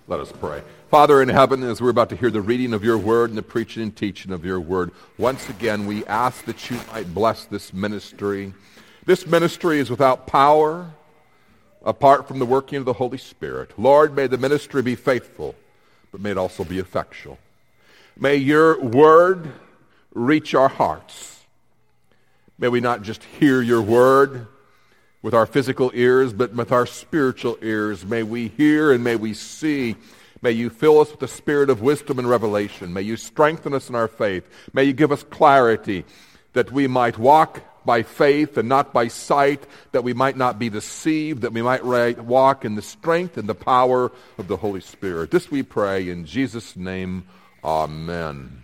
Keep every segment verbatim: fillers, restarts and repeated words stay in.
Let us pray. Father in heaven, as we're about to hear the reading of your word and the preaching and teaching of your word, once again we ask that you might bless this ministry. This ministry is without power apart from the working of the Holy Spirit. Lord, may the ministry be faithful, but may it also be effectual. May your word reach our hearts. May we not just hear your word with our physical ears, but with our spiritual ears. May we hear and may we see. May you fill us with the spirit of wisdom and revelation. May you strengthen us in our faith. May you give us clarity that we might walk by faith and not by sight, that we might not be deceived, that we might walk in the strength and the power of the Holy Spirit. This we pray in Jesus' name. Amen.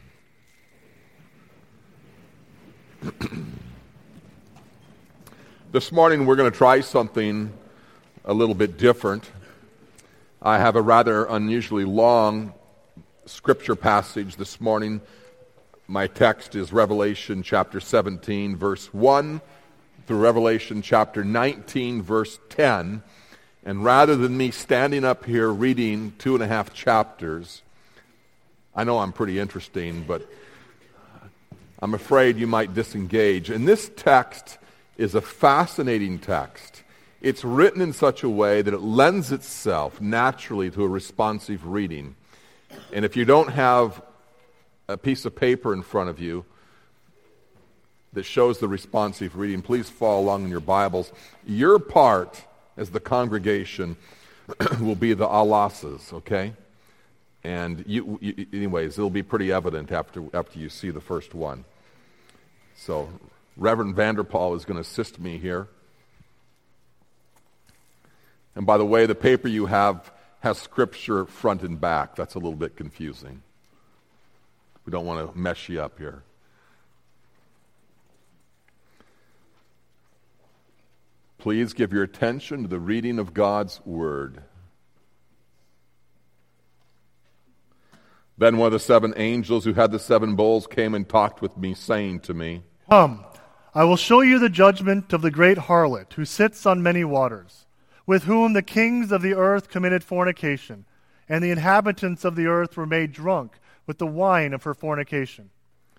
This morning we're going to try something a little bit different. I have a rather unusually long scripture passage this morning. My text is Revelation chapter seventeen, verse one, through Revelation chapter nineteen, verse ten. And rather than me standing up here reading two and a half chapters, I know I'm pretty interesting, but I'm afraid you might disengage. And this text is a fascinating text. It's written in such a way that it lends itself naturally to a responsive reading. And if you don't have a piece of paper in front of you that shows the responsive reading, please follow along in your Bibles. Your part as the congregation will be the Allahses, okay? And you, you, anyways, it'll be pretty evident after after you see the first one. So Reverend Vanderpaul is going to assist me here. And by the way, the paper you have has scripture front and back. That's a little bit confusing. We don't want to mess you up here. Please give your attention to the reading of God's Word. Then one of the seven angels who had the seven bowls came and talked with me, saying to me, Come, I will show you the judgment of the great harlot, who sits on many waters, with whom the kings of the earth committed fornication, and the inhabitants of the earth were made drunk with the wine of her fornication.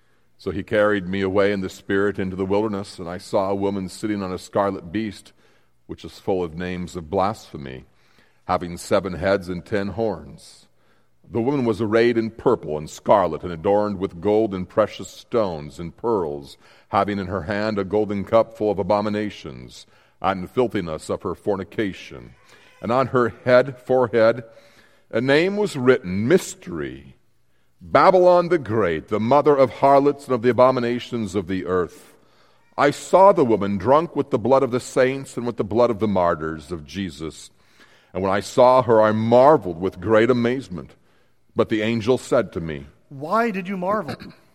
So he carried me away in the spirit into the wilderness, and I saw a woman sitting on a scarlet beast, which is full of names of blasphemy, having seven heads and ten horns. The woman was arrayed in purple and scarlet, and adorned with gold and precious stones and pearls, having in her hand a golden cup full of abominations and filthiness of her fornication. And on her head, forehead, a name was written, Mystery, Babylon the Great, the mother of harlots and of the abominations of the earth. I saw the woman drunk with the blood of the saints and with the blood of the martyrs of Jesus. And when I saw her, I marveled with great amazement. But the angel said to me, Why did you marvel?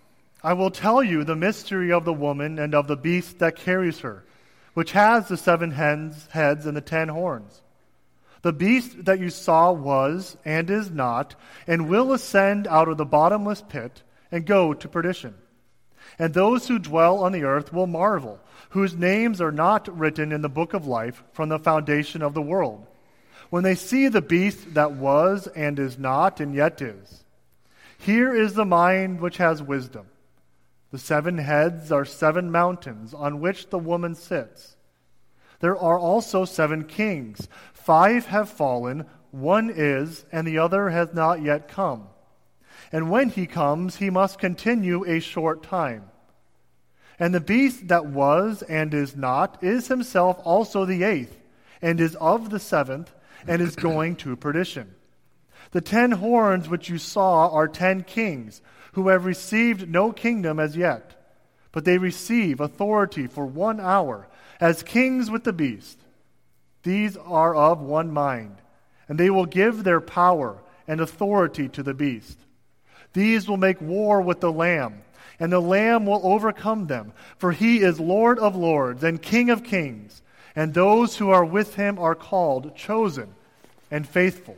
I will tell you the mystery of the woman and of the beast that carries her, which has the seven hens, heads and the ten horns. The beast that you saw was and is not, and will ascend out of the bottomless pit and go to perdition. And those who dwell on the earth will marvel, whose names are not written in the book of life from the foundation of the world, when they see the beast that was and is not and yet is. Here is the mind which has wisdom. The seven heads are seven mountains on which the woman sits. There are also seven kings. Five have fallen, one is, and the other has not yet come. And when he comes, he must continue a short time. And the beast that was and is not is himself also the eighth, and is of the seventh, and is going to perdition. The ten horns which you saw are ten kings, who have received no kingdom as yet, but they receive authority for one hour, as kings with the beast. These are of one mind, and they will give their power and authority to the beast. These will make war with the Lamb, and the Lamb will overcome them, for he is Lord of lords and King of kings, and those who are with him are called, chosen, and faithful.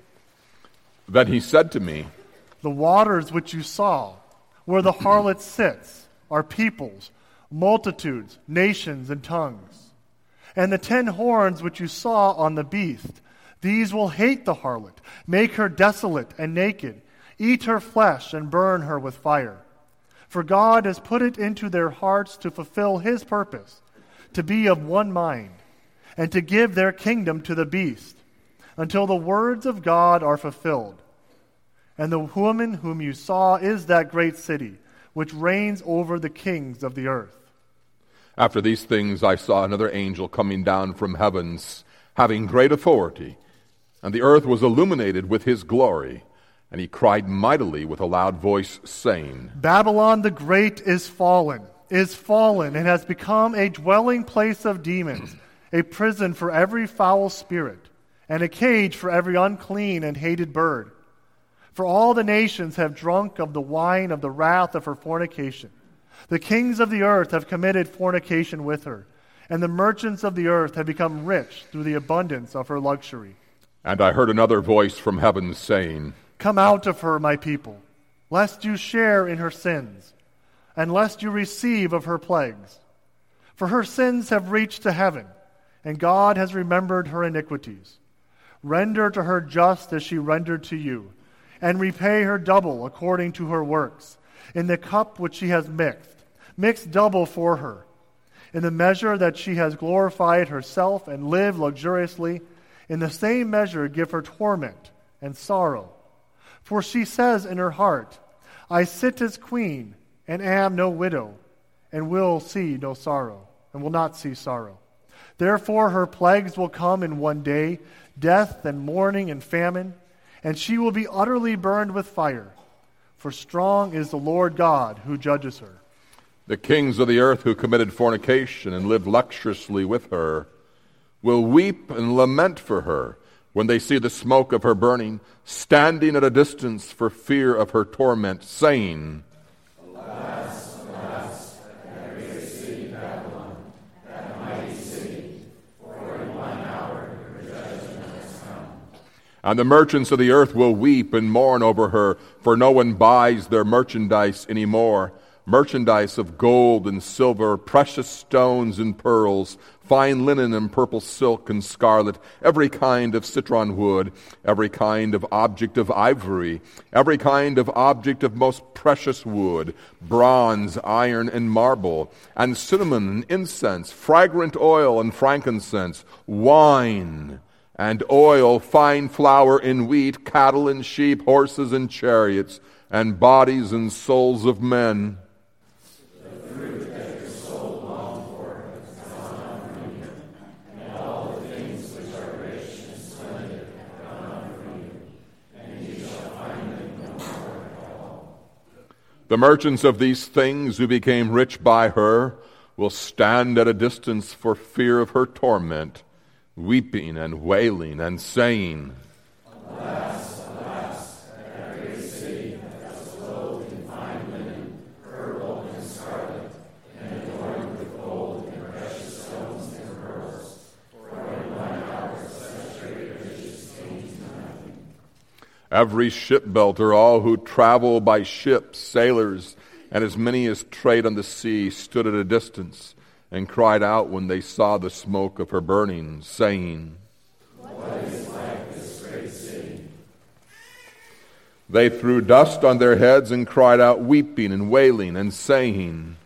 Then he said to me, The waters which you saw, where the harlot sits, are peoples, multitudes, nations, and tongues. And the ten horns which you saw on the beast, These will hate the harlot, make her desolate and naked, eat her flesh and burn her with fire. For God has put it into their hearts to fulfill his purpose, to be of one mind, and to give their kingdom to the beast, until the words of God are fulfilled. And the woman whom you saw is that great city, which reigns over the kings of the earth. After these things I saw another angel coming down from heavens, having great authority, and the earth was illuminated with his glory. And he cried mightily with a loud voice, saying, Babylon the Great is fallen, is fallen, and has become a dwelling place of demons, a prison for every foul spirit, and a cage for every unclean and hated bird. For all the nations have drunk of the wine of the wrath of her fornication. The kings of the earth have committed fornication with her, and the merchants of the earth have become rich through the abundance of her luxury. And I heard another voice from heaven saying, Come out of her, my people, lest you share in her sins, and lest you receive of her plagues. For her sins have reached to heaven, and God has remembered her iniquities. Render to her just as she rendered to you, and repay her double according to her works. In the cup which she has mixed, mix double for her. In the measure that she has glorified herself and lived luxuriously, in the same measure give her torment and sorrow. For she says in her heart, I sit as queen, and am no widow, and will see no sorrow, and will not see sorrow. Therefore her plagues will come in one day, death and mourning and famine, and she will be utterly burned with fire. For strong is the Lord God who judges her. The kings of the earth who committed fornication and lived luxuriously with her will weep and lament for her when they see the smoke of her burning, standing at a distance for fear of her torment, saying, Alas, alas, that great city Babylon, that mighty city, for in one hour her judgment has come. And the merchants of the earth will weep and mourn over her, for no one buys their merchandise any more. Merchandise of gold and silver, precious stones and pearls, fine linen and purple silk and scarlet, every kind of citron wood, every kind of object of ivory, every kind of object of most precious wood, bronze, iron, and marble, and cinnamon and incense, fragrant oil and frankincense, wine and oil, fine flour and wheat, cattle and sheep, horses and chariots, and bodies and souls of men. The merchants of these things who became rich by her will stand at a distance for fear of her torment, weeping and wailing and saying, Alas, alas, that great city that was clothed in fine linen, purple and scarlet, and adorned with gold and precious stones and pearls. For in one hour such great riches came to nothing. Every shipbuilder, all who travel by ship, sailors, and as many as trade on the sea, stood at a distance and cried out when they saw the smoke of her burning, saying, What is like this great city? They threw dust on their heads and cried out, weeping and wailing and saying,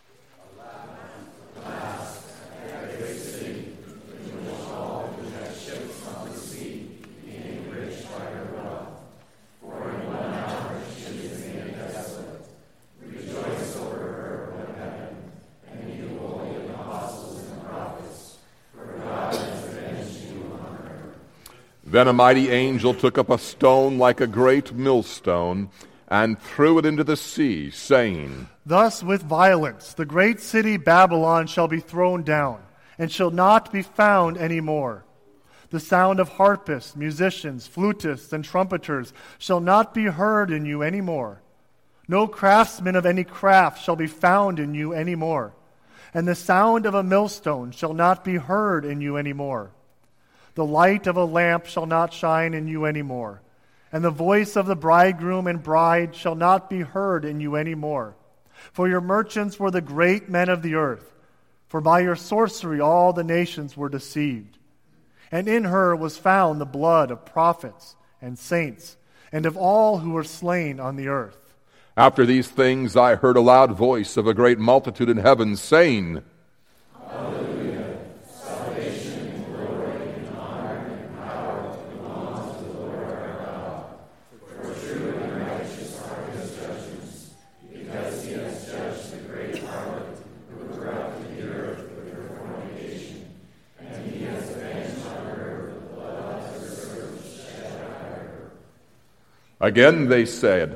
Alas, that great city, in which all who had ships on the sea became rich by her wealth. For in one hour she is made desolate. Rejoice over her, O heaven, and you holy apostles and prophets, for God has avenged you on her. Then a mighty angel took up a stone like a great millstone and threw it into the sea, saying, Thus with violence the great city Babylon shall be thrown down, and shall not be found any more. The sound of harpists, musicians, flutists, and trumpeters shall not be heard in you any more. No craftsman of any craft shall be found in you any more. And the sound of a millstone shall not be heard in you any more. The light of a lamp shall not shine in you any more. And the voice of the bridegroom and bride shall not be heard in you any more. For your merchants were the great men of the earth. For by your sorcery all the nations were deceived. and in her was found the blood of prophets and saints, and of all who were slain on the earth. After these things I heard a loud voice of a great multitude in heaven, saying, Hallelujah! Salvation and glory and honor and power belong to the Lord our God. For true and righteous are his judgments, because he has judged the great harlot who corrupted the earth with her fornication, and he has avenged on her the blood of her servants shed by her. Again they said,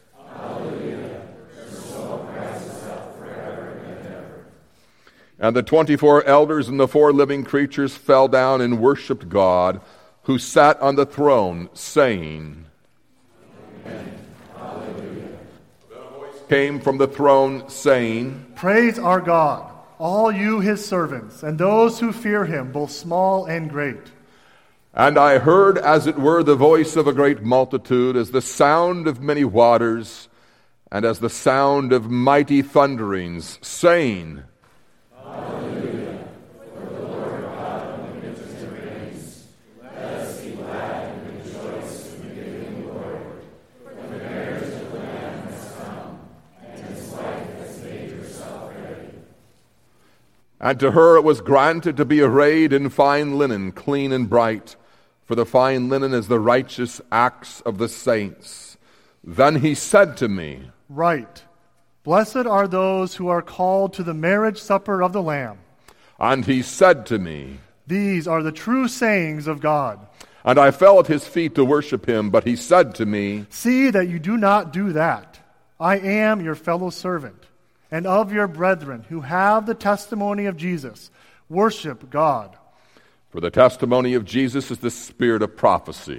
and the twenty-four elders and the four living creatures fell down and worshipped God, who sat on the throne, saying, Amen. Hallelujah. Then a voice came from the throne, saying, Praise our God, all you his servants, and those who fear him, both small and great. And I heard, as it were, the voice of a great multitude, as the sound of many waters, and as the sound of mighty thunderings, saying, Hallelujah, for the Lord God omnipotent reigns. Let us be glad and rejoice and give him glory. For the marriage of the Lamb has come, and his wife has made herself ready. And to her it was granted to be arrayed in fine linen, clean and bright, for the fine linen is the righteous acts of the saints. Then he said to me, Right. Blessed are those who are called to the marriage supper of the Lamb. And he said to me, These are the true sayings of God. And I fell at his feet to worship him, but he said to me, See that you do not do that. I am your fellow servant, and of your brethren who have the testimony of Jesus. Worship God. For the testimony of Jesus is the spirit of prophecy.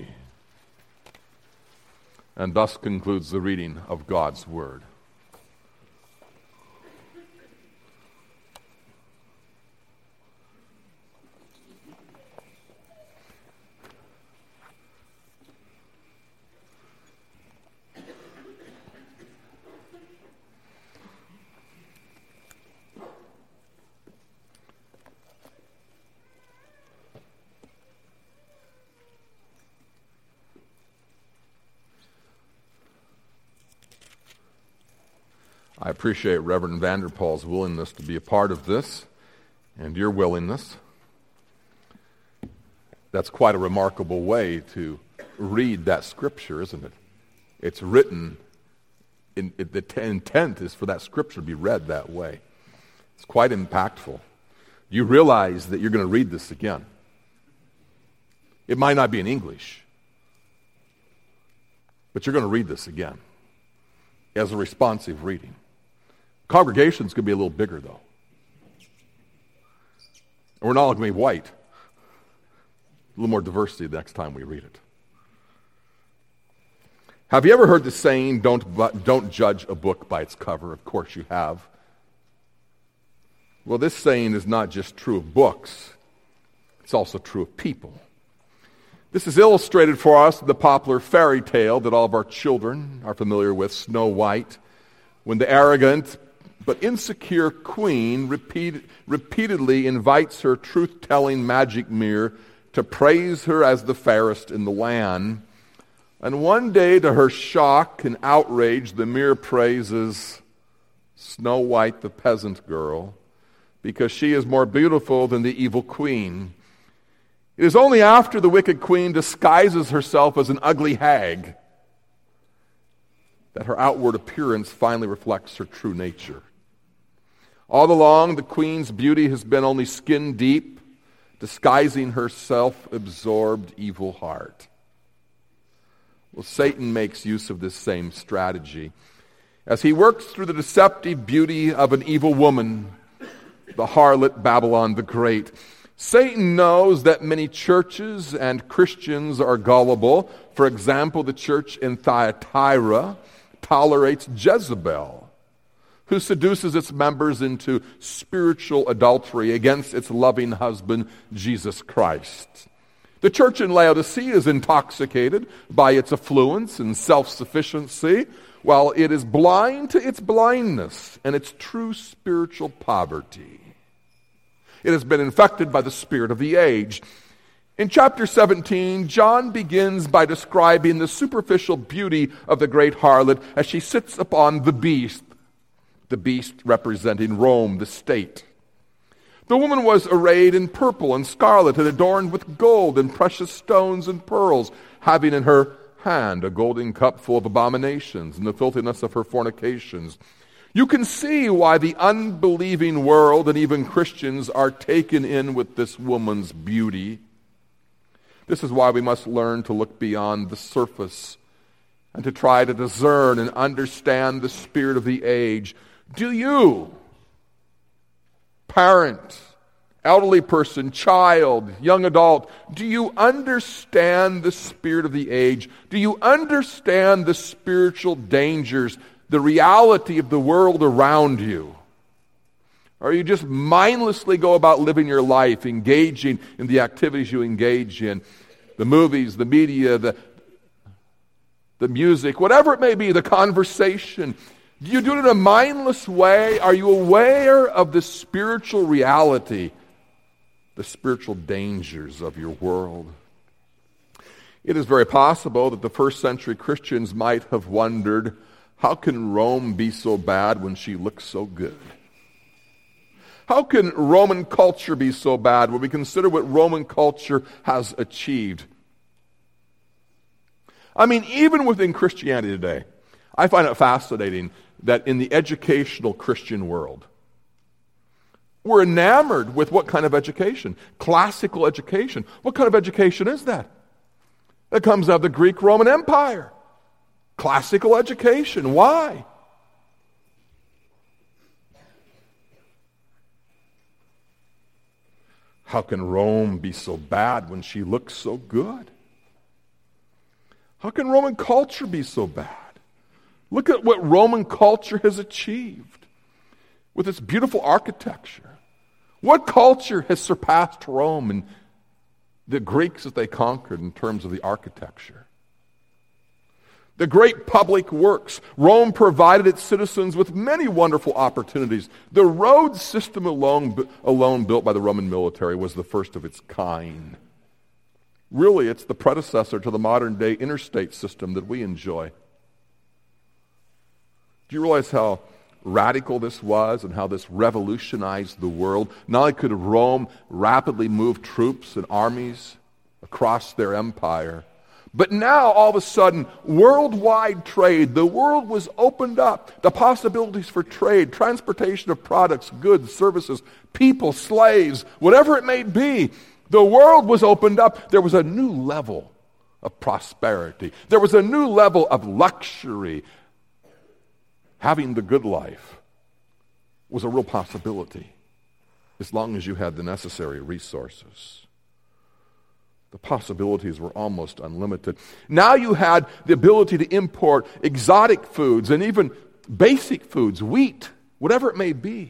And thus concludes the reading of God's word. I appreciate Reverend Vanderpool's willingness to be a part of this, and your willingness. That's quite a remarkable way to read that scripture, isn't it? It's written, in, it, the t- intent is for that scripture to be read that way. It's quite impactful. You realize that you're going to read this again. It might not be in English, but you're going to read this again as a responsive reading. Congregation's going to be a little bigger, though. We're not all going to be white. A little more diversity the next time we read it. Have you ever heard the saying, don't, don't judge a book by its cover? Of course you have. Well, this saying is not just true of books. It's also true of people. This is illustrated for us in the popular fairy tale that all of our children are familiar with, Snow White, when the arrogant but insecure queen repeat, repeatedly invites her truth-telling magic mirror to praise her as the fairest in the land. And one day, to her shock and outrage, the mirror praises Snow White, the peasant girl, because she is more beautiful than the evil queen. It is only after the wicked queen disguises herself as an ugly hag that her outward appearance finally reflects her true nature. All along, the queen's beauty has been only skin deep, disguising her self-absorbed evil heart. Well, Satan makes use of this same strategy. As he works through the deceptive beauty of an evil woman, the harlot Babylon the Great, Satan knows that many churches and Christians are gullible. For example, the church in Thyatira tolerates Jezebel, who seduces its members into spiritual adultery against its loving husband, Jesus Christ. The church in Laodicea is intoxicated by its affluence and self-sufficiency, while it is blind to its blindness and its true spiritual poverty. It has been infected by the spirit of the age. In chapter seventeen, John begins by describing the superficial beauty of the great harlot as she sits upon the beast, the beast representing Rome, the state. The woman was arrayed in purple and scarlet and adorned with gold and precious stones and pearls, having in her hand a golden cup full of abominations and the filthiness of her fornications. You can see why the unbelieving world and even Christians are taken in with this woman's beauty. This is why we must learn to look beyond the surface and to try to discern and understand the spirit of the age. Do you, parent, elderly person, child, young adult, do you understand the spirit of the age? Do you understand the spiritual dangers, the reality of the world around you? Or you just mindlessly go about living your life, engaging in the activities you engage in, the movies, the media, the, the music, whatever it may be, the conversation. Do you do it in a mindless way? Are you aware of the spiritual reality, the spiritual dangers of your world? It is very possible that the first century Christians might have wondered, how can Rome be so bad when she looks so good? How can Roman culture be so bad when we consider what Roman culture has achieved? I mean, even within Christianity today, I find it fascinating that in the educational Christian world, we're enamored with what kind of education? Classical education. What kind of education is that? That comes out of the Greek-Roman Empire. Classical education. Why? How can Rome be so bad when she looks so good? How can Roman culture be so bad? Look at what Roman culture has achieved with its beautiful architecture. What culture has surpassed Rome and the Greeks that they conquered in terms of the architecture? The great public works. Rome provided its citizens with many wonderful opportunities. The road system alone, alone built by the Roman military was the first of its kind. Really, it's the predecessor to the modern-day interstate system that we enjoy. Do you realize how radical this was and how this revolutionized the world? Not only could Rome rapidly move troops and armies across their empire, but now, all of a sudden, worldwide trade, the world was opened up. The possibilities for trade, transportation of products, goods, services, people, slaves, whatever it may be, the world was opened up. There was a new level of prosperity. There was a new level of luxury. Having the good life was a real possibility as long as you had the necessary resources. The possibilities were almost unlimited. Now you had the ability to import exotic foods and even basic foods, wheat, whatever it may be.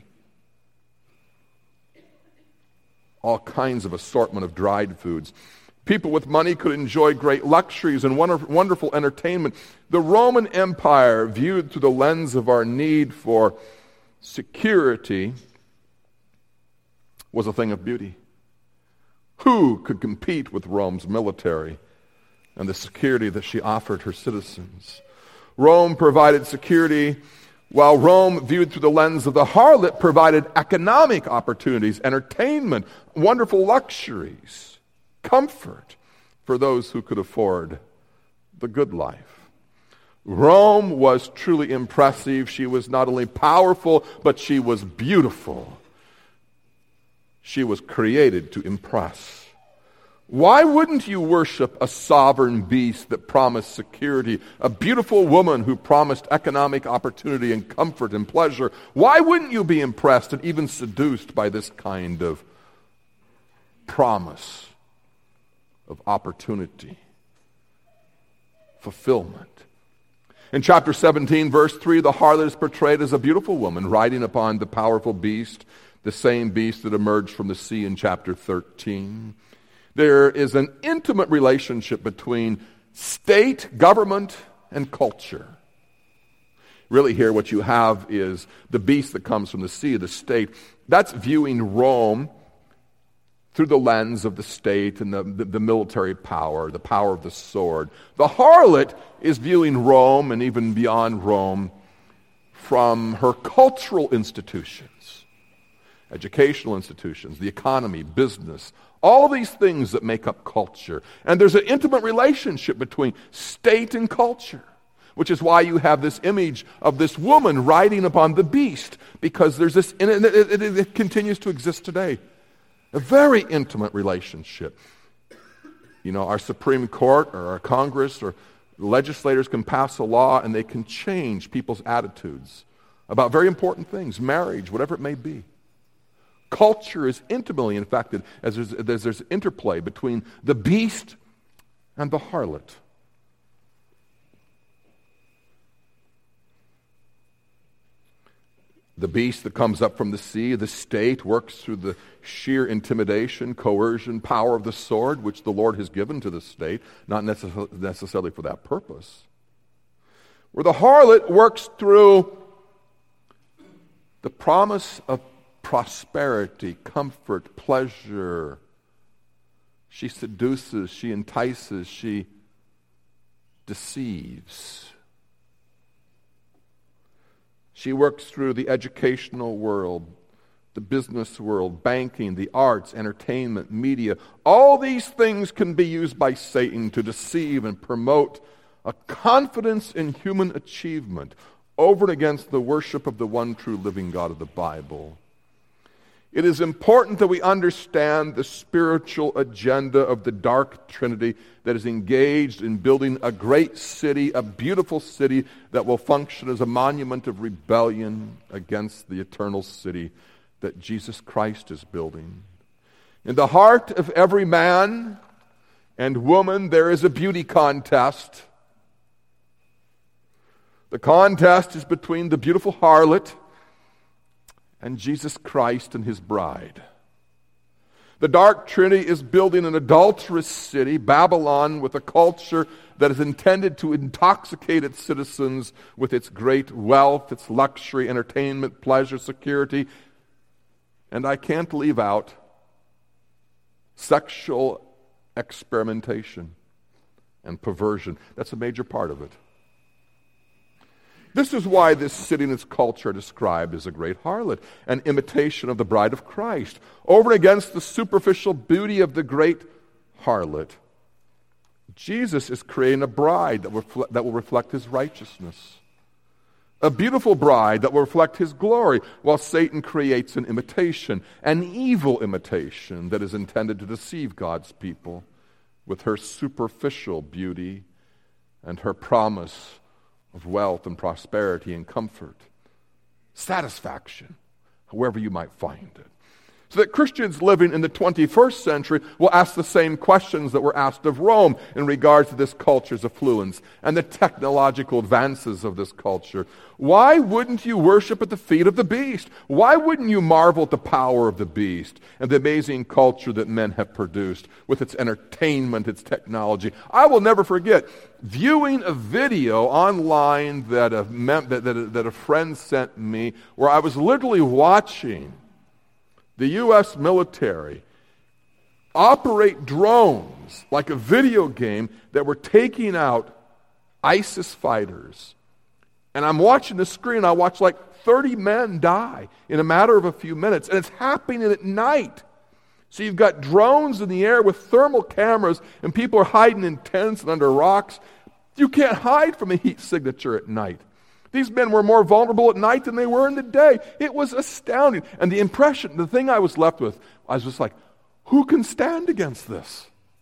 All kinds of assortment of dried foods. People with money could enjoy great luxuries and wonderful entertainment. The Roman Empire, viewed through the lens of our need for security, was a thing of beauty. Who could compete with Rome's military and the security that she offered her citizens? Rome provided security, while Rome, viewed through the lens of the harlot, provided economic opportunities, entertainment, wonderful luxuries, comfort for those who could afford the good life. Rome was truly impressive. She was not only powerful, but she was beautiful. She was created to impress. Why wouldn't you worship a sovereign beast that promised security, a beautiful woman who promised economic opportunity and comfort and pleasure? Why wouldn't you be impressed and even seduced by this kind of promise of opportunity, fulfillment? In chapter seventeen, verse three, the harlot is portrayed as a beautiful woman riding upon the powerful beast, the same beast that emerged from the sea in chapter thirteen. There is an intimate relationship between state, government, and culture. Really here what you have is the beast that comes from the sea, the state. That's viewing Rome through the lens of the state and the, the, the military power, the power of the sword. The harlot is viewing Rome, and even beyond Rome, from her cultural institutions, educational institutions, the economy, business, all these things that make up culture. And there's an intimate relationship between state and culture, which is why you have this image of this woman riding upon the beast, because there's this, and it, it, it, it continues to exist today. A very intimate relationship. You know, our Supreme Court or our Congress or legislators can pass a law and they can change people's attitudes about very important things, marriage, whatever it may be. Culture is intimately infected as there's, as there's interplay between the beast and the harlot. The beast that comes up from the sea, the state, works through the sheer intimidation, coercion, power of the sword, which the Lord has given to the state, not necess- necessarily for that purpose. Where the harlot works through the promise of prosperity, comfort, pleasure. She seduces, she entices, she deceives. She works through the educational world, the business world, banking, the arts, entertainment, media. All these things can be used by Satan to deceive and promote a confidence in human achievement over and against the worship of the one true living God of the Bible. It is important that we understand the spiritual agenda of the dark trinity that is engaged in building a great city, a beautiful city that will function as a monument of rebellion against the eternal city that Jesus Christ is building. In the heart of every man and woman, there is a beauty contest. The contest is between the beautiful harlot and Jesus Christ and his bride. The dark trinity is building an adulterous city, Babylon, with a culture that is intended to intoxicate its citizens with its great wealth, its luxury, entertainment, pleasure, security. And I can't leave out sexual experimentation and perversion. That's a major part of it. This is why this city and its culture are described as a great harlot, an imitation of the bride of Christ, over and against the superficial beauty of the great harlot. Jesus is creating a bride that will, reflect, that will reflect his righteousness, a beautiful bride that will reflect his glory, while Satan creates an imitation, an evil imitation that is intended to deceive God's people with her superficial beauty and her promise of wealth and prosperity and comfort, satisfaction, however you might find it. So that Christians living in the twenty-first century will ask the same questions that were asked of Rome in regards to this culture's affluence and the technological advances of this culture. Why wouldn't you worship at the feet of the beast? Why wouldn't you marvel at the power of the beast and the amazing culture that men have produced with its entertainment, its technology? I will never forget viewing a video online that a, mem- that, that, that a friend sent me where I was literally watching the U S military operate drones like a video game that were taking out ISIS fighters. And I'm watching the screen, I watch like thirty men die in a matter of a few minutes, and it's happening at night. So you've got drones in the air with thermal cameras, and people are hiding in tents and under rocks. You can't hide from a heat signature at night. These men were more vulnerable at night than they were in the day. It was astounding. And the impression, the thing I was left with, I was just like, who can stand against this?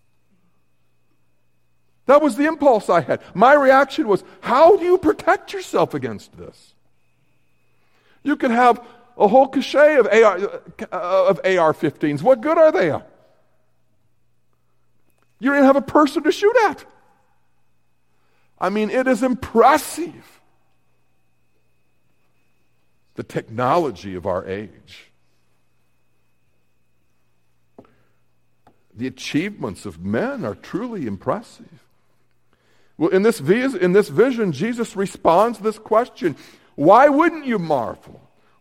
That was the impulse I had. My reaction was, how do you protect yourself against this? You can have a whole cachet of A R, of A R fifteens. What good are they? You don't even have a person to shoot at. I mean, it is impressive, the technology of our age. The achievements of men are truly impressive. Well, in this, vis- in this vision, Jesus responds to this question. Why wouldn't you marvel?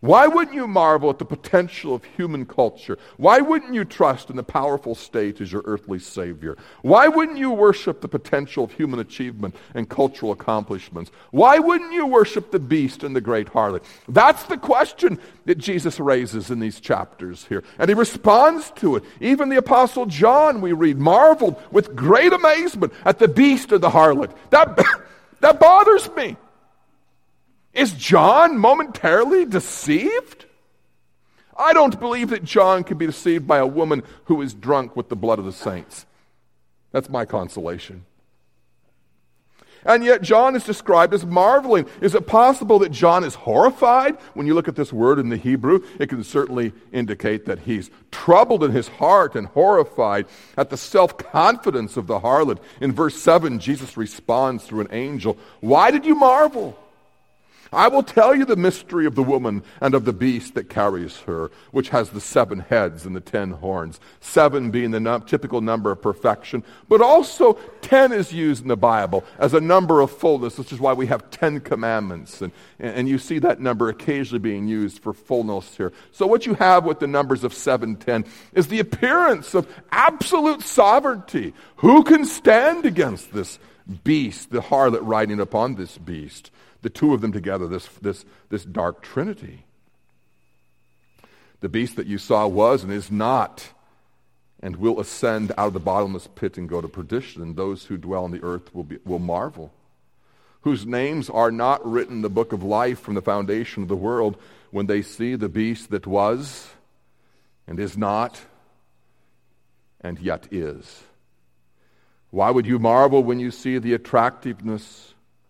Why wouldn't you marvel at the potential of human culture? Why wouldn't you trust in the powerful state as your earthly Savior? Why wouldn't you worship the potential of human achievement and cultural accomplishments? Why wouldn't you worship the beast and the great harlot? That's the question that Jesus raises in these chapters here. And he responds to it. Even the Apostle John, we read, marveled with great amazement at the beast and the harlot. That, that bothers me. Is John momentarily deceived? I don't believe that John could be deceived by a woman who is drunk with the blood of the saints. That's my consolation. And yet John is described as marveling. Is it possible that John is horrified? When you look at this word in the Hebrew, it can certainly indicate that he's troubled in his heart and horrified at the self-confidence of the harlot. In verse seven, Jesus responds through an angel, "Why did you marvel? I will tell you the mystery of the woman and of the beast that carries her, which has the seven heads and the ten horns." Seven being the num- typical number of perfection, but also ten is used in the Bible as a number of fullness, which is why we have ten commandments. And, and you see that number occasionally being used for fullness here. So what you have with the numbers of seven, ten is the appearance of absolute sovereignty. Who can stand against this beast, the harlot riding upon this beast? The two of them together, this, this, this dark trinity. The beast that you saw was and is not and will ascend out of the bottomless pit and go to perdition, and those who dwell on the earth will, be, will marvel, whose names are not written in the book of life from the foundation of the world, when they see the beast that was and is not and yet is. Why would you marvel when you see the attractiveness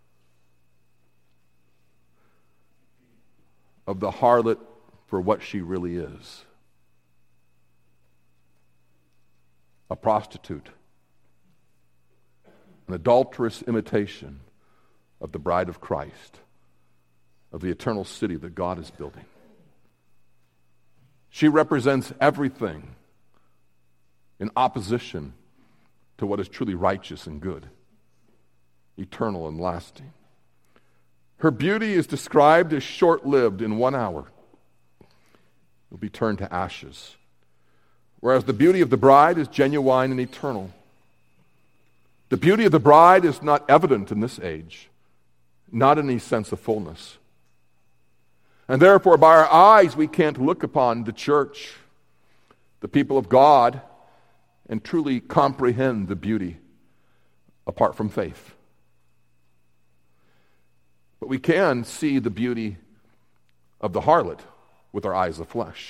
of the harlot for what she really is? A prostitute, an adulterous imitation of the bride of Christ, of the eternal city that God is building. She represents everything in opposition to what is truly righteous and good, eternal and lasting. Her beauty is described as short-lived. In one hour it will be turned to ashes. Whereas the beauty of the bride is genuine and eternal. The beauty of the bride is not evident in this age, not in any sense of fullness. And therefore, by our eyes, we can't look upon the church, the people of God, and truly comprehend the beauty apart from faith. But we can see the beauty of the harlot with our eyes of flesh.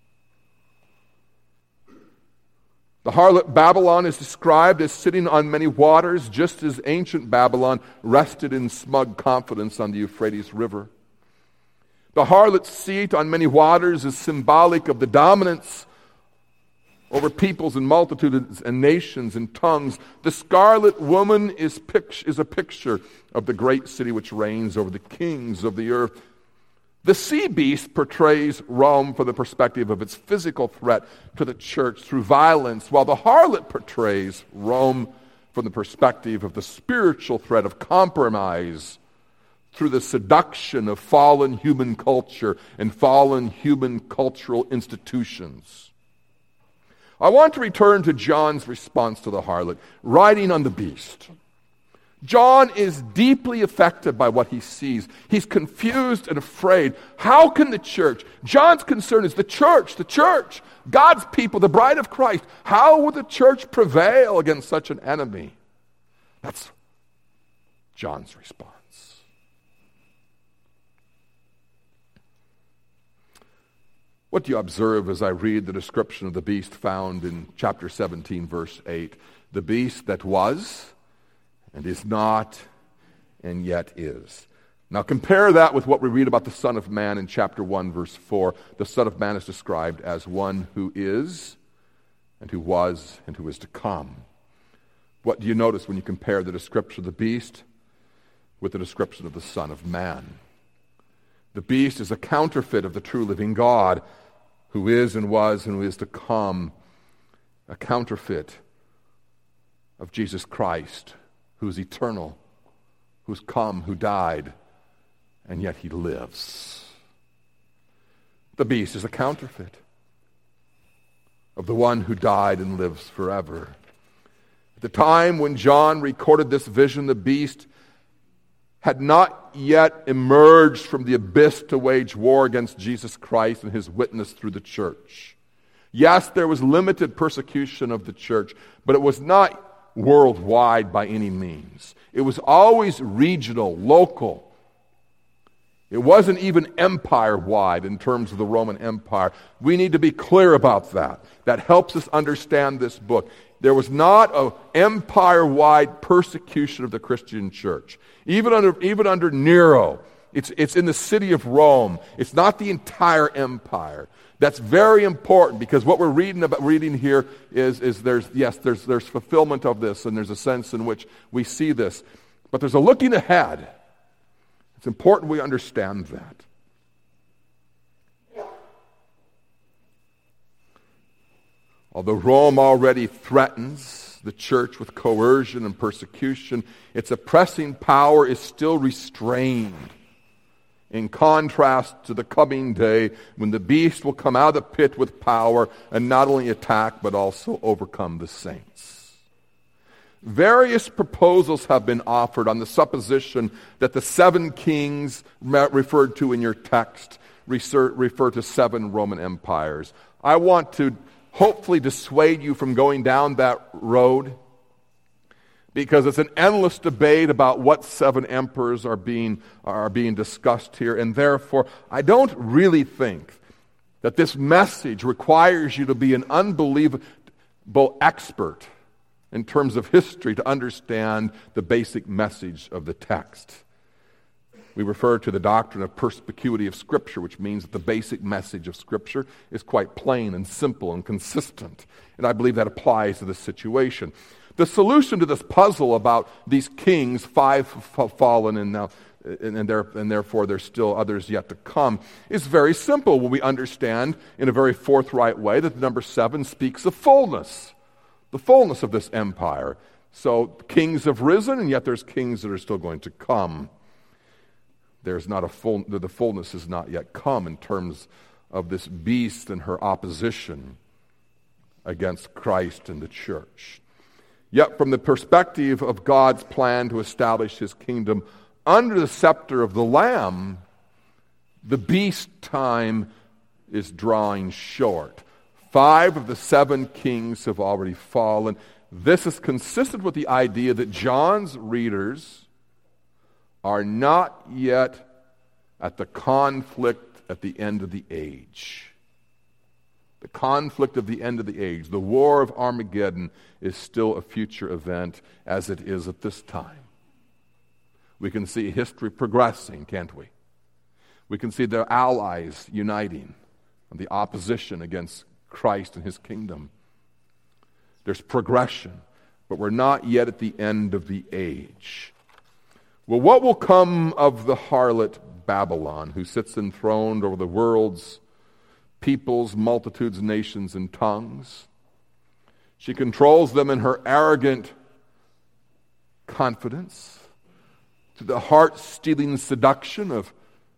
The harlot Babylon is described as sitting on many waters, just as ancient Babylon rested in smug confidence on the Euphrates River. The harlot's seat on many waters is symbolic of the dominance over peoples and multitudes and nations and tongues. The scarlet woman is, pict- is a picture of the great city which reigns over the kings of the earth. The sea beast portrays Rome from the perspective of its physical threat to the church through violence, while the harlot portrays Rome from the perspective of the spiritual threat of compromise through the seduction of fallen human culture and fallen human cultural institutions. I want to return to John's response to the harlot, riding on the beast. John is deeply affected by what he sees. He's confused and afraid. How can the church, John's concern is the church, the church, God's people, the bride of Christ. How will the church prevail against such an enemy? That's John's response. What do you observe as I read the description of the beast found in chapter seventeen, verse eight? The beast that was, and is not, and yet is. Now compare that with what we read about the Son of Man in chapter one, verse four. The Son of Man is described as one who is, and who was, and who is to come. What do you notice when you compare the description of the beast with the description of the Son of Man? The beast is a counterfeit of the true living God, who is and was and who is to come, a counterfeit of Jesus Christ, who is eternal, who's come, who died, and yet he lives. The beast is a counterfeit of the one who died and lives forever. At the time when John recorded this vision, the beast had not yet emerged from the abyss to wage war against Jesus Christ and his witness through the church. Yes, there was limited persecution of the church, but it was not worldwide by any means. It was always regional, local. It wasn't even empire-wide in terms of the Roman Empire. We need to be clear about that. That helps us understand this book. There was not an empire-wide persecution of the Christian church. Even under, even under Nero, it's, it's in the city of Rome. It's not the entire empire. That's very important because what we're reading about reading here is, is there's yes, there's there's fulfillment of this, and there's a sense in which we see this. But there's a looking ahead. It's important we understand that. Although Rome already threatens the church with coercion and persecution, its oppressing power is still restrained, in contrast to the coming day when the beast will come out of the pit with power and not only attack but also overcome the saints. Various proposals have been offered on the supposition that the seven kings referred to in your text refer to seven Roman empires. I want to hopefully dissuade you from going down that road, because it's an endless debate about what seven emperors are being, are being discussed here, and therefore I don't really think that this message requires you to be an unbelievable expert in terms of history to understand the basic message of the text. We refer to the doctrine of perspicuity of Scripture, which means that the basic message of Scripture is quite plain and simple and consistent. And I believe that applies to this situation. The solution to this puzzle about these kings, five have fallen and now and, and, there, and therefore there's still others yet to come, is very simple when we understand in a very forthright way that number seven speaks of fullness. The fullness of this empire. So kings have risen, and yet there's kings that are still going to come. There's not a full, the fullness has not yet come in terms of this beast and her opposition against Christ and the church. Yet from the perspective of God's plan to establish his kingdom under the scepter of the Lamb, the beast time is drawing short. Five of the seven kings have already fallen. This is consistent with the idea that John's readers are not yet at the conflict at the end of the age. The conflict of the end of the age, the war of Armageddon, is still a future event as it is at this time. We can see history progressing, can't we? We can see their allies uniting and the opposition against Christ and his kingdom. There's progression, but we're not yet at the end of the age. Well, what will come of the harlot Babylon, who sits enthroned over the world's peoples, multitudes, nations, and tongues? She controls them in her arrogant confidence, to the heart-stealing seduction of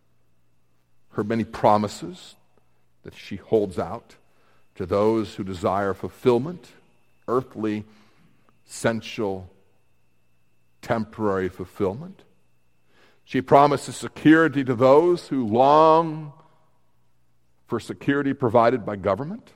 her many promises that she holds out to those who desire fulfillment, earthly, sensual, temporary fulfillment. She promises security to those who long for security provided by government.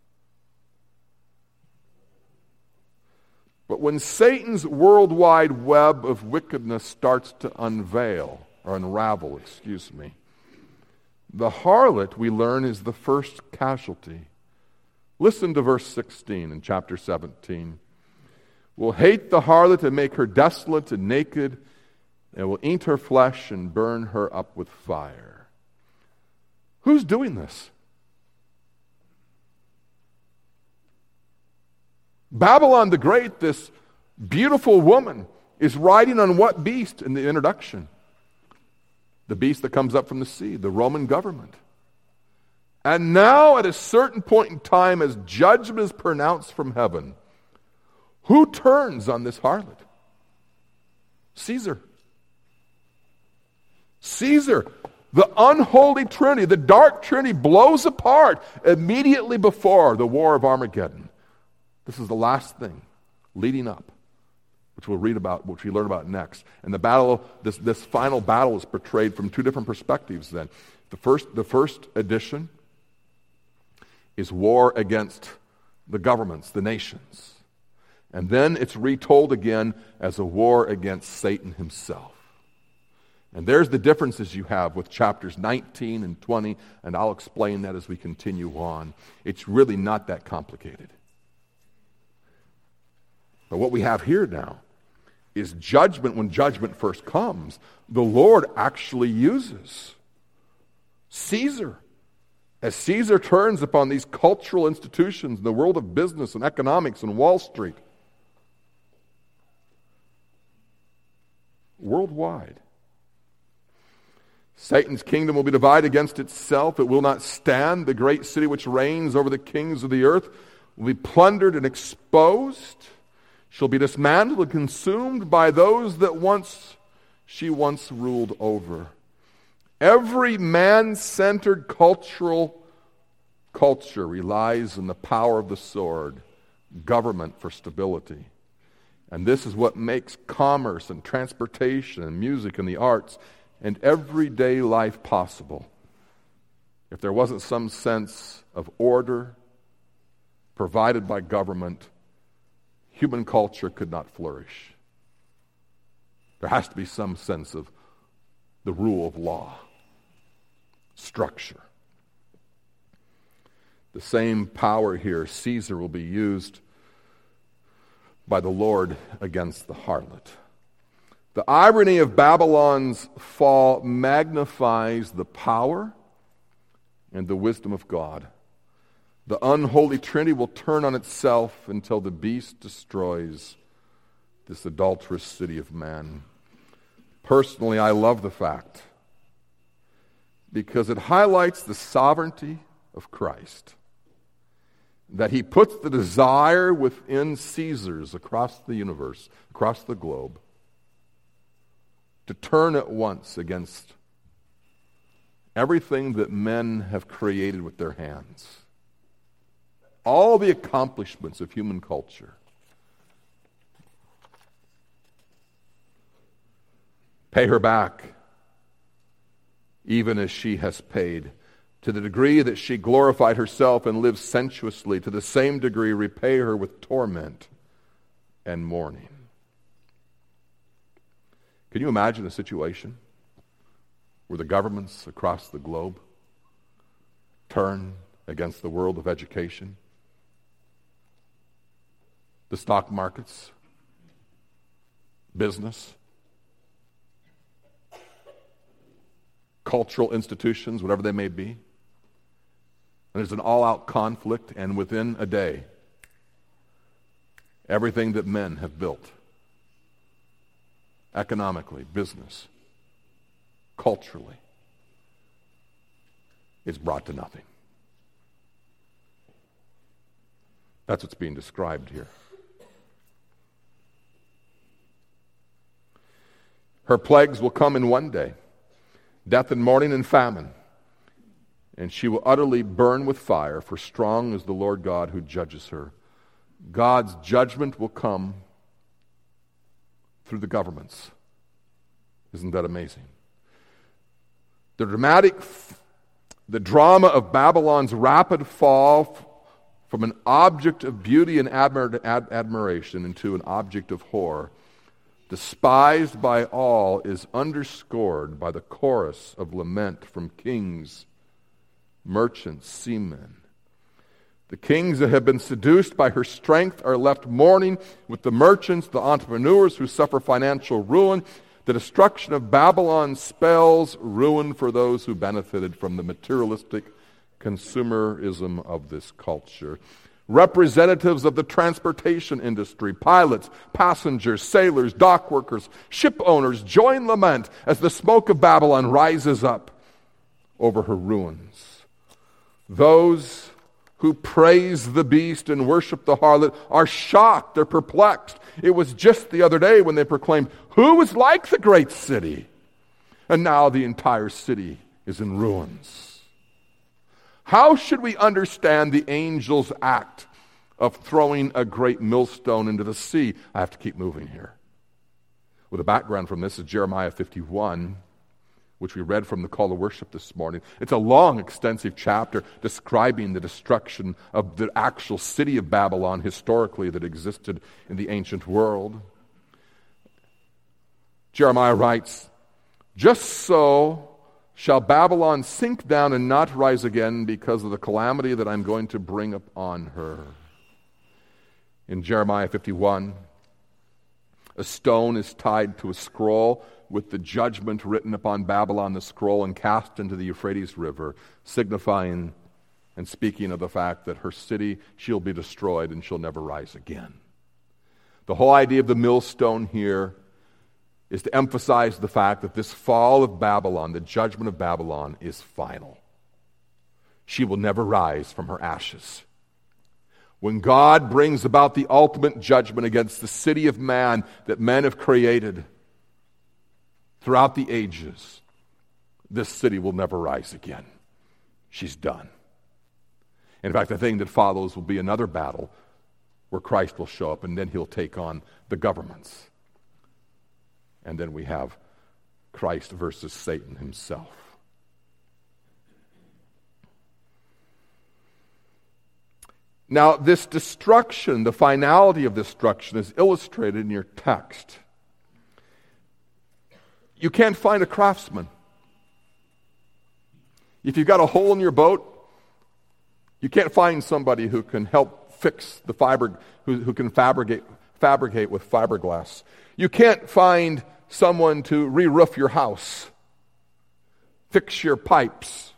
But when Satan's worldwide web of wickedness starts to unveil, or unravel, excuse me, the harlot, we learn, is the first casualty. Listen to verse sixteen in chapter seventeen. Will hate the harlot and make her desolate and naked, and will eat her flesh and burn her up with fire. Who's doing this? Babylon the Great, this beautiful woman, is riding on what beast in the introduction? The beast that comes up from the sea, the Roman government. And now, at a certain point in time, as judgment is pronounced from heaven, who turns on this harlot? Caesar. Caesar, The unholy Trinity, the dark Trinity, blows apart immediately before the war of Armageddon. This is the last thing leading up, which we'll read about, which we learn about next. And the battle, this, this final battle is portrayed from two different perspectives then. The first, the first edition is war against the governments, the nations. And then it's retold again as a war against Satan himself. And there's the differences you have with chapters nineteen and twenty, and I'll explain that as we continue on. It's really not that complicated. But what we have here now is judgment. When judgment first comes, the Lord actually uses Caesar. As Caesar turns upon these cultural institutions in the world of business and economics and Wall Street, worldwide, Satan's kingdom will be divided against itself. It will not stand. The great city which reigns over the kings of the earth will be plundered and exposed. She'll be dismantled and consumed by those that once she once ruled over. Every man-centered cultural culture relies on the power of the sword, government for stability. And this is what makes commerce and transportation and music and the arts and everyday life possible. If there wasn't some sense of order provided by government, human culture could not flourish. There has to be some sense of the rule of law, structure. The same power here, Caesar, will be used by the Lord against the harlot. The irony of Babylon's fall magnifies the power and the wisdom of God. The unholy Trinity will turn on itself until the beast destroys this adulterous city of man. Personally, I love the fact because it highlights the sovereignty of Christ, that he puts the desire within Caesars across the universe, across the globe, to turn at once against everything that men have created with their hands. All the accomplishments of human culture. Pay her back, even as she has paid. To the degree that she glorified herself and lived sensuously, to the same degree repay her with torment and mourning. Can you imagine a situation where the governments across the globe turn against the world of education, the stock markets, business, cultural institutions, whatever they may be? And there's an all-out conflict, and within a day, everything that men have built, economically, business, culturally, is brought to nothing. That's what's being described here. Her plagues will come in one day, death and mourning and famine, and she will utterly burn with fire, for strong is the Lord God who judges her. God's judgment will come through the governments. Isn't that amazing? The dramatic, the drama of Babylon's rapid fall from an object of beauty and admir- ad- admiration into an object of horror, despised by all, is underscored by the chorus of lament from kings, merchants, seamen. The kings that have been seduced by her strength are left mourning with the merchants, the entrepreneurs who suffer financial ruin. The destruction of Babylon spells ruin for those who benefited from the materialistic consumerism of this culture. Representatives of the transportation industry, pilots, passengers, sailors, dock workers, ship owners join lament as the smoke of Babylon rises up over her ruins. Those who praise the beast and worship the harlot are shocked, they're perplexed. It was just the other day when they proclaimed, "Who is like the great city?" And now the entire city is in ruins. How should we understand the angel's act of throwing a great millstone into the sea? I have to keep moving here. Well, the background from this is Jeremiah fifty-one, which we read from the call to worship this morning. It's a long, extensive chapter describing the destruction of the actual city of Babylon historically that existed in the ancient world. Jeremiah writes, "Just so shall Babylon sink down and not rise again because of the calamity that I'm going to bring upon her." In Jeremiah fifty-one, a stone is tied to a scroll with the judgment written upon Babylon, the scroll, and cast into the Euphrates River, signifying and speaking of the fact that her city, she'll be destroyed and she'll never rise again. The whole idea of the millstone here is to emphasize the fact that this fall of Babylon, the judgment of Babylon, is final. She will never rise from her ashes. When God brings about the ultimate judgment against the city of man that men have created throughout the ages, this city will never rise again. She's done. In fact, the thing that follows will be another battle where Christ will show up, and then he'll take on the governments. And then we have Christ versus Satan himself. Now, this destruction, the finality of destruction, is illustrated in your text. You can't find a craftsman. If you've got a hole in your boat, you can't find somebody who can help fix the fiber, who, who can fabricate, fabricate with fiberglass. You can't find someone to re-roof your house, fix your pipes.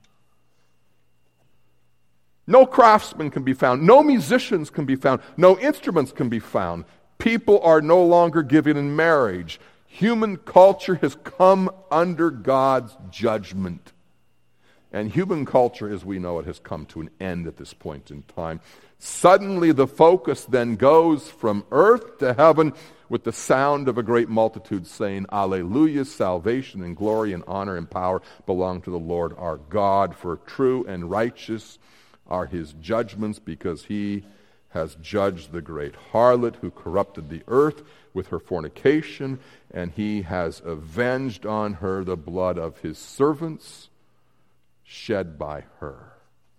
No craftsmen can be found. No musicians can be found. No instruments can be found. People are no longer given in marriage. Human culture has come under God's judgment. And human culture, as we know it, has come to an end at this point in time. Suddenly the focus then goes from earth to heaven with the sound of a great multitude saying, "Alleluia, salvation and glory and honor and power belong to the Lord our God, for true and righteous are his judgments, because he has judged the great harlot who corrupted the earth with her fornication, and he has avenged on her the blood of his servants shed by her."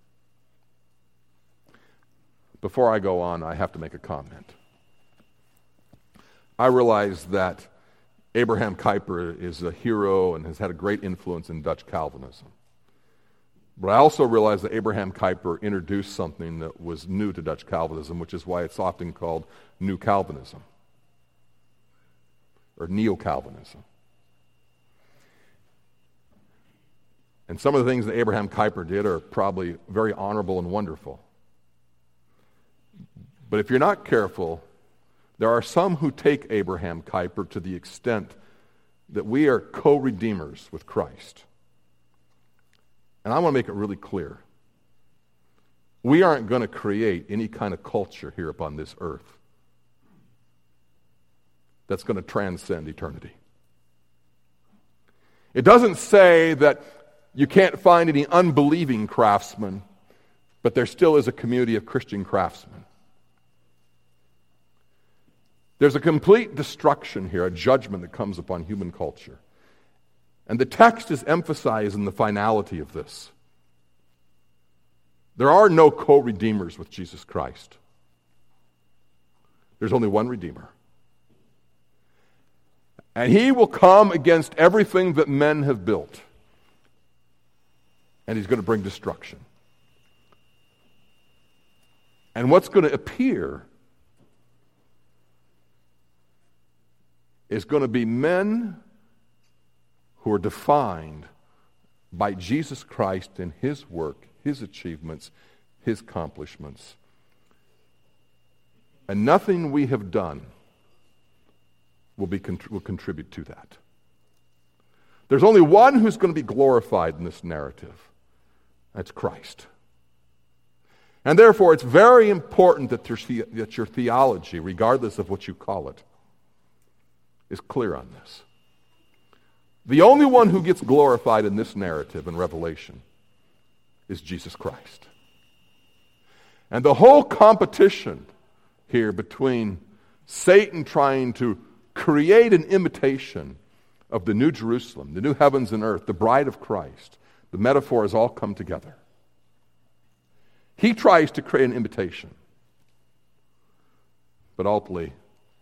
Before I go on, I have to make a comment. I realize that Abraham Kuyper is a hero and has had a great influence in Dutch Calvinism. But I also realize that Abraham Kuyper introduced something that was new to Dutch Calvinism, which is why it's often called New Calvinism or Neo-Calvinism. And some of the things that Abraham Kuyper did are probably very honorable and wonderful. But if you're not careful, there are some who take Abraham Kuyper to the extent that we are co-redeemers with Christ. And I want to make it really clear. We aren't going to create any kind of culture here upon this earth that's going to transcend eternity. It doesn't say that you can't find any unbelieving craftsmen, but there still is a community of Christian craftsmen. There's a complete destruction here, a judgment that comes upon human culture. And the text is emphasizing the finality of this. There are no co-redeemers with Jesus Christ. There's only one Redeemer. And he will come against everything that men have built. And he's going to bring destruction. And what's going to appear is going to be men who are defined by Jesus Christ and his work, his achievements, his accomplishments. And nothing we have done will, be, will contribute to that. There's only one who's going to be glorified in this narrative. That's Christ. And therefore, it's very important that your, that your theology, regardless of what you call it, is clear on this. The only one who gets glorified in this narrative in Revelation is Jesus Christ. And the whole competition here between Satan trying to create an imitation of the New Jerusalem, the new heavens and earth, the bride of Christ, the metaphor has all come together. He tries to create an imitation. But ultimately,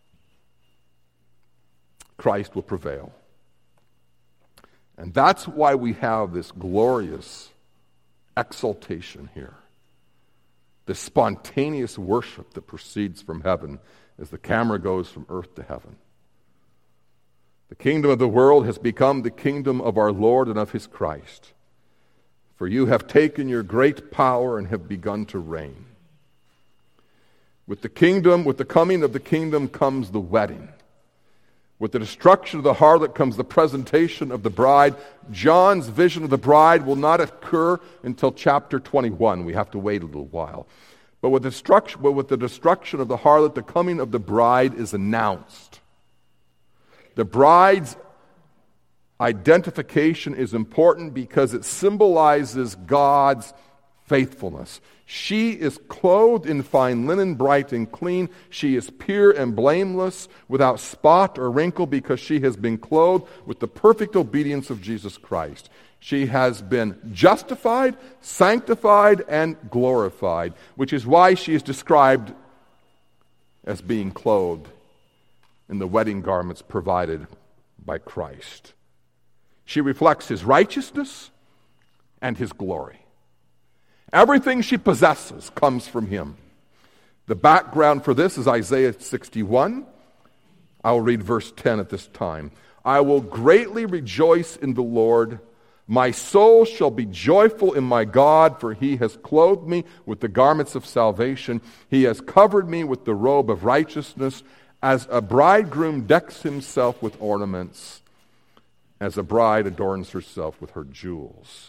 Christ will prevail. And that's why we have this glorious exaltation here. The spontaneous worship that proceeds from heaven as the camera goes from earth to heaven. The kingdom of the world has become the kingdom of our Lord and of his Christ. For you have taken your great power and have begun to reign. With the kingdom, with the coming of the kingdom comes the wedding. With the destruction of the harlot comes the presentation of the bride. John's vision of the bride will not occur until chapter twenty-one. We have to wait a little while. But with the destruction, but with the destruction of the harlot, the coming of the bride is announced. The bride's identification is important because it symbolizes God's faithfulness. She is clothed in fine linen, bright and clean. She is pure and blameless, without spot or wrinkle, because she has been clothed with the perfect obedience of Jesus Christ. She has been justified, sanctified, and glorified, which is why she is described as being clothed in the wedding garments provided by Christ. She reflects his righteousness and his glory. Everything she possesses comes from him. The background for this is Isaiah sixty-one. I will read verse ten at this time. I will greatly rejoice in the Lord. My soul shall be joyful in my God, for he has clothed me with the garments of salvation. He has covered me with the robe of righteousness, as a bridegroom decks himself with ornaments, as a bride adorns herself with her jewels.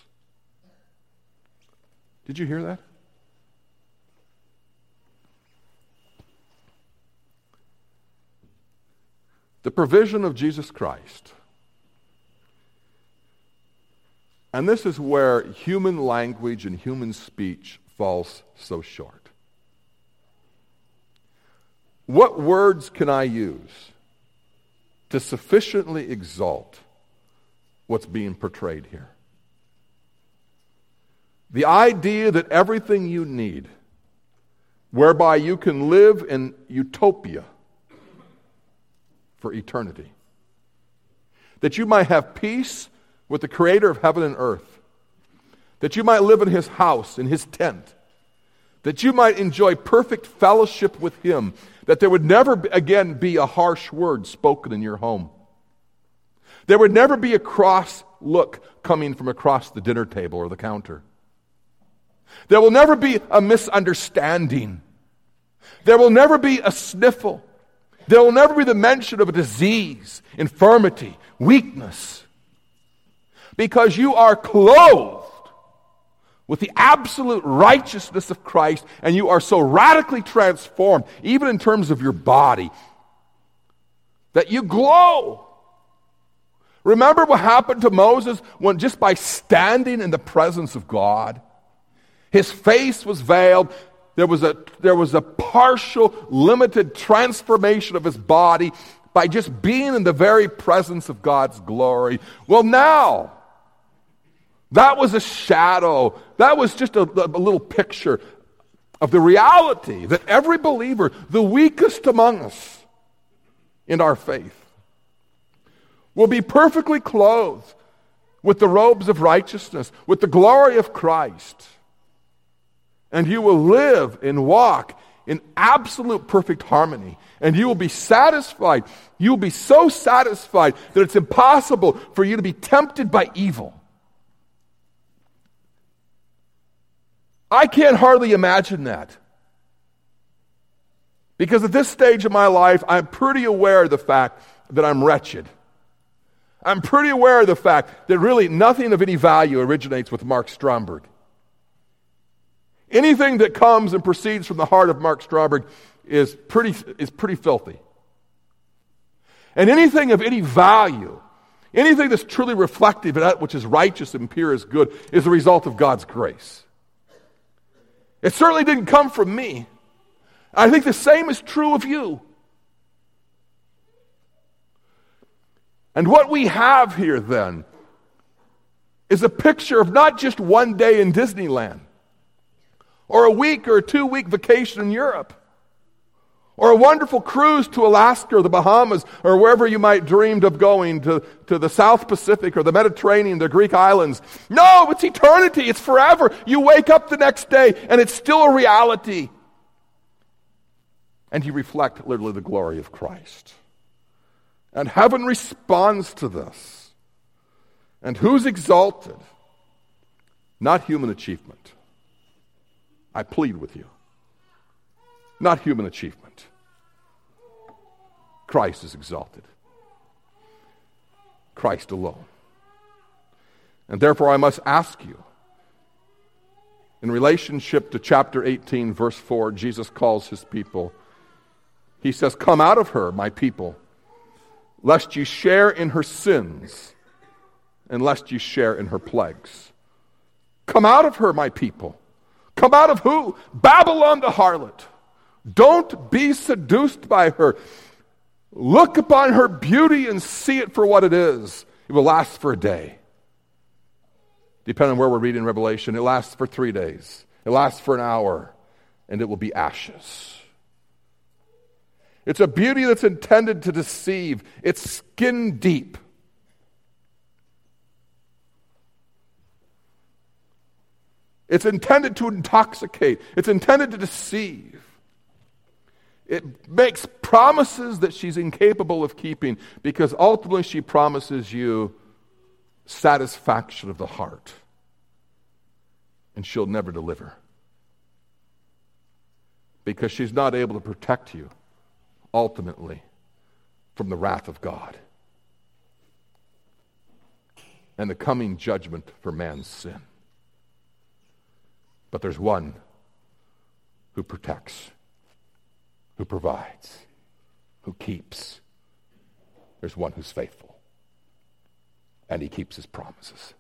Did you hear that? The provision of Jesus Christ. And this is where human language and human speech falls so short. What words can I use to sufficiently exalt what's being portrayed here? The idea that everything you need, whereby you can live in utopia for eternity, that you might have peace with the Creator of heaven and earth, that you might live in his house, in his tent, that you might enjoy perfect fellowship with him, that there would never again be a harsh word spoken in your home. There would never be a cross look coming from across the dinner table or the counter. There will never be a misunderstanding. There will never be a sniffle. There will never be the mention of a disease, infirmity, weakness. Because you are clothed with the absolute righteousness of Christ, and you are so radically transformed, even in terms of your body, that you glow. Remember what happened to Moses when just by standing in the presence of God, his face was veiled. There was a, there was a partial, limited transformation of his body by just being in the very presence of God's glory. Well, now, that was a shadow. That was just a, a little picture of the reality that every believer, the weakest among us in our faith, will be perfectly clothed with the robes of righteousness, with the glory of Christ. And you will live and walk in absolute perfect harmony. And you will be satisfied. You will be so satisfied that it's impossible for you to be tempted by evil. I can't hardly imagine that. Because at this stage of my life, I'm pretty aware of the fact that I'm wretched. I'm pretty aware of the fact that really nothing of any value originates with Mark Stromberg. Anything that comes and proceeds from the heart of Mark Stromberg is pretty, is pretty filthy. And anything of any value anything that's truly reflective of that which is righteous and pure is good is the result of God's grace. It certainly didn't come from me. I think the same is true of you. And what we have here then is a picture of not just one day in Disneyland, or a week or a two-week vacation in Europe, or a wonderful cruise to Alaska or the Bahamas or wherever you might dreamed of going, to, to the South Pacific or the Mediterranean, the Greek islands. No, it's eternity. It's forever. You wake up the next day and it's still a reality. And you reflect literally the glory of Christ. And heaven responds to this. And who's exalted? Not human achievement. I plead with you. Not human achievement. Christ is exalted. Christ alone. And therefore I must ask you, in relationship to chapter eighteen, verse four, Jesus calls his people. He says, "Come out of her, my people, lest you share in her sins, and lest you share in her plagues." Come out of her, my people. Come out of who? Babylon the harlot. Don't be seduced by her. Look upon her beauty and see it for what it is. It will last for a day. Depending on where we're reading Revelation, it lasts for three days. It lasts for an hour, and it will be ashes. It's a beauty that's intended to deceive. It's skin deep. It's intended to intoxicate. It's intended to deceive. It makes promises that she's incapable of keeping, because ultimately she promises you satisfaction of the heart. And she'll never deliver. Because she's not able to protect you, ultimately, from the wrath of God and the coming judgment for man's sin. But there's one who protects, who provides, who keeps. There's one who's faithful, and he keeps his promises.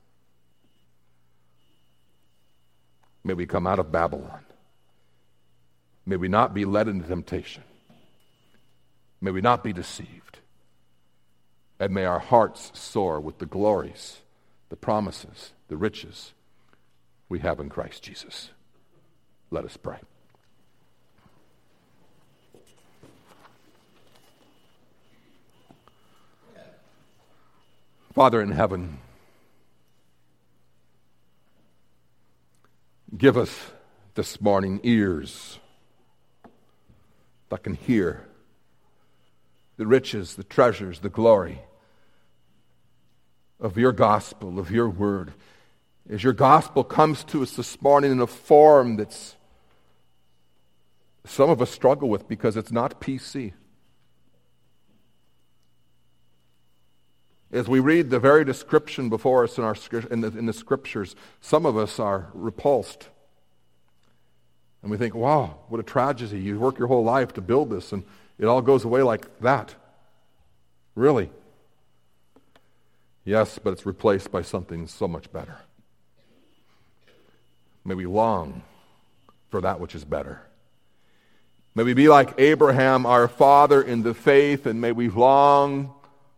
May we come out of Babylon. May we not be led into temptation. May we not be deceived. And may our hearts soar with the glories, the promises, the riches we have in Christ Jesus. Let us pray. Father in heaven, give us this morning ears that can hear the riches, the treasures, the glory of your gospel, of your word. As your gospel comes to us this morning in a form that's some of us struggle with because it's not P C. As we read the very description before us in, our, in, the, in the scriptures, some of us are repulsed. And we think, wow, what a tragedy. You work your whole life to build this, and it all goes away like that. Really? Yes, but it's replaced by something so much better. May we long for that which is better. May we be like Abraham, our father in the faith, and may we long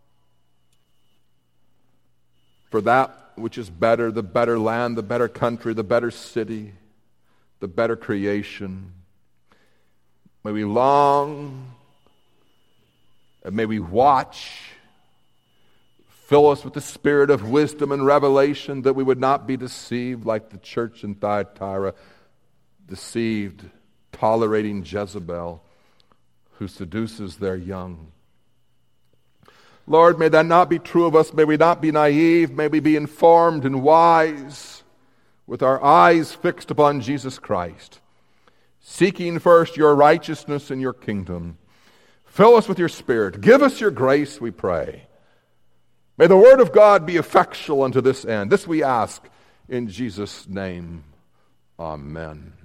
for that which is better, the better land, the better country, the better city, the better creation. May we long, and may we watch. Fill us with the spirit of wisdom and revelation, that we would not be deceived like the church in Thyatira, deceived, tolerating Jezebel, who seduces their young. Lord, may that not be true of us. May we not be naive. May we be informed and wise, with our eyes fixed upon Jesus Christ, seeking first your righteousness and your kingdom. Fill us with your Spirit. Give us your grace, we pray. May the word of God be effectual unto this end. This we ask in Jesus' name. Amen.